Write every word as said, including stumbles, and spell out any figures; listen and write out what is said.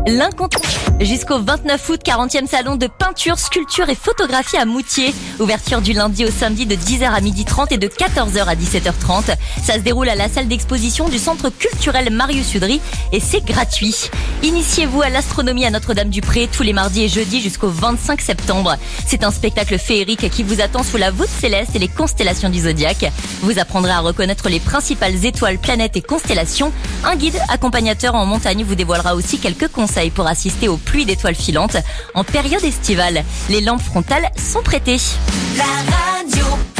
L'incontournable. Jusqu'au vingt-neuf août, quarantième salon de peinture, sculpture et photographie à Moutier. Ouverture du lundi au samedi de dix heures à midi trente et de quatorze heures à dix-sept heures trente. Ça se déroule à la salle d'exposition du centre culturel Marius Udry et c'est gratuit. Initiez-vous à l'astronomie à Notre-Dame-du-Pré tous les mardis et jeudis jusqu'au vingt-cinq septembre. C'est un spectacle féerique qui vous attend sous la voûte céleste et les constellations du zodiaque. Vous apprendrez à reconnaître les principales étoiles, planètes et constellations. Un guide accompagnateur en montagne vous dévoilera aussi quelques conseils pour assister aux pluies d'étoiles filantes en période estivale. Les lampes frontales sont prêtées. La radio.